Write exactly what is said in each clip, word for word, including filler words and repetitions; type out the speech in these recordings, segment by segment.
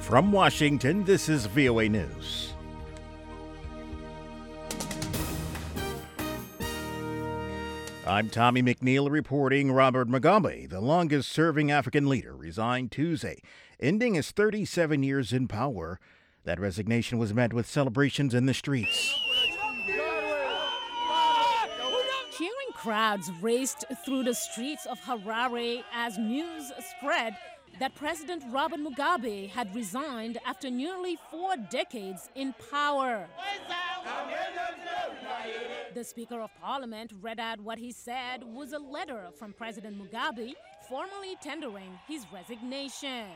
From Washington, this is V O A News. I'm Tommy McNeil reporting. Robert Mugabe, the longest-serving African leader, resigned Tuesday, ending his thirty-seven years in power. That resignation was met with celebrations in the streets. Cheering crowds raced through the streets of Harare as news spread that President Robert Mugabe had resigned after nearly four decades in power. The Speaker of Parliament read out what he said was a letter from President Mugabe formally tendering his resignation.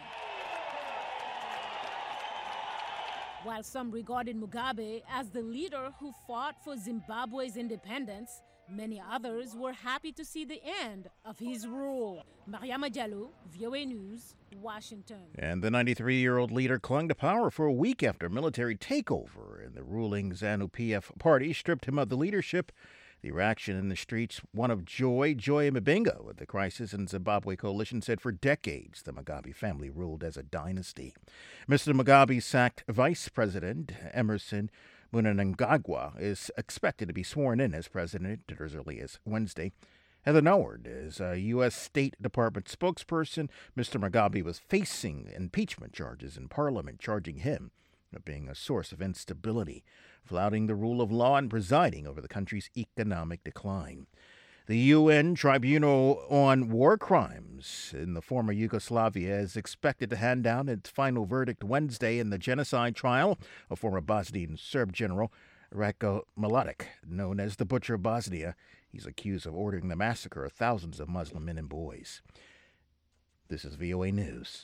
While some regarded Mugabe as the leader who fought for Zimbabwe's independence, many others were happy to see the end of his rule. Mariama Diallo, V O A News, Washington. And the ninety-three-year-old leader clung to power for a week after military takeover, and the ruling ZANU-P F party stripped him of the leadership. The reaction in the streets, one of joy. Joy Mbenga of the Crisis in Zimbabwe Coalition said for decades the Mugabe family ruled as a dynasty. Mister Mugabe's sacked Vice President Emerson Mnangagwa is expected to be sworn in as president as early as Wednesday. Heather Nauert is a U S. State Department spokesperson. Mister Mugabe was facing impeachment charges in Parliament, charging him of being a source of instability, flouting the rule of law and presiding over the country's economic decline. The U N Tribunal on War Crimes in the former Yugoslavia is expected to hand down its final verdict Wednesday in the genocide trial of former Bosnian Serb General Ratko Mladic, known as the Butcher of Bosnia. He's accused of ordering the massacre of thousands of Muslim men and boys. This is V O A News.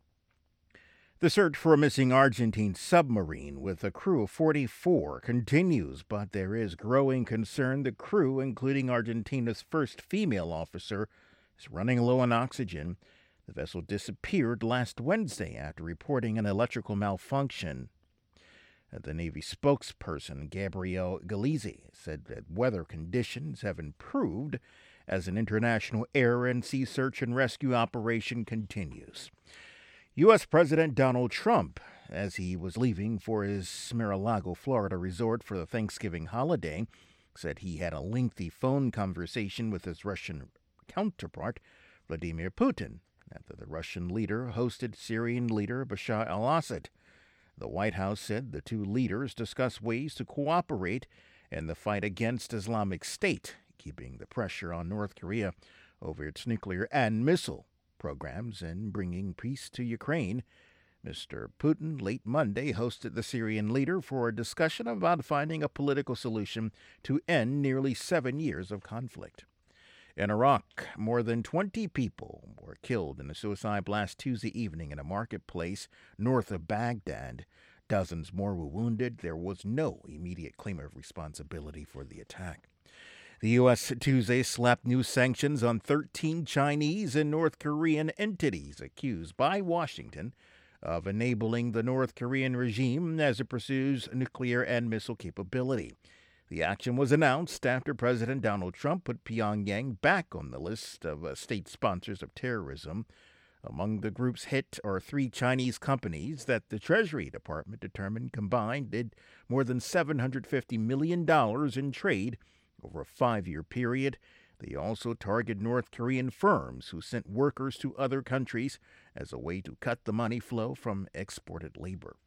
The search for a missing Argentine submarine with a crew of forty-four continues, but there is growing concern the crew, including Argentina's first female officer, is running low on oxygen. The vessel disappeared last Wednesday after reporting an electrical malfunction. The Navy spokesperson, Gabrielle Galizzi, said that weather conditions have improved as an international air and sea search and rescue operation continues. U S. President Donald Trump, as he was leaving for his Mar-a-Lago, Florida resort for the Thanksgiving holiday, said he had a lengthy phone conversation with his Russian counterpart, Vladimir Putin, after the Russian leader hosted Syrian leader Bashar al-Assad. The White House said the two leaders discussed ways to cooperate in the fight against Islamic State, keeping the pressure on North Korea over its nuclear and missile programs and bringing peace to Ukraine. Mister Putin late Monday hosted the Syrian leader for a discussion about finding a political solution to end nearly seven years of conflict. In Iraq, more than twenty people were killed in a suicide blast Tuesday evening in a marketplace north of Baghdad. Dozens more were wounded. There was no immediate claim of responsibility for the attack. The U S Tuesday slapped new sanctions on thirteen Chinese and North Korean entities accused by Washington of enabling the North Korean regime as it pursues nuclear and missile capability. The action was announced after President Donald Trump put Pyongyang back on the list of uh, state sponsors of terrorism. Among the group's hit are three Chinese companies that the Treasury Department determined combined did more than seven hundred fifty million dollars in trade over a five-year period. They also target North Korean firms who sent workers to other countries as a way to cut the money flow from exported labor.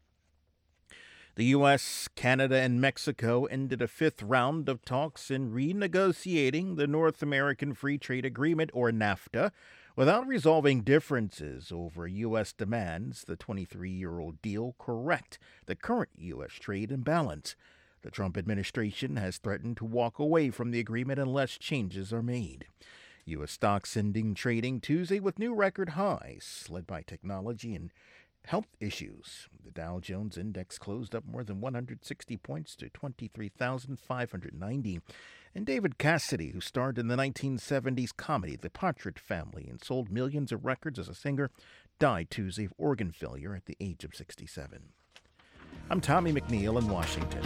The U S, Canada, and Mexico ended a fifth round of talks in renegotiating the North American Free Trade Agreement, or NAFTA, without resolving differences over U S demands. The twenty-three-year-old deal correct the current U S trade imbalance. The Trump administration has threatened to walk away from the agreement unless changes are made. U S stocks ending trading Tuesday with new record highs, led by technology and health issues. The Dow Jones Index closed up more than one hundred sixty points to twenty-three thousand five hundred ninety. And David Cassidy, who starred in the nineteen seventies comedy The Partridge Family and sold millions of records as a singer, died Tuesday of organ failure at the age of sixty-seven. I'm Tommy McNeil in Washington.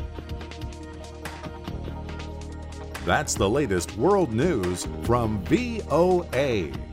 That's the latest world news from V O A.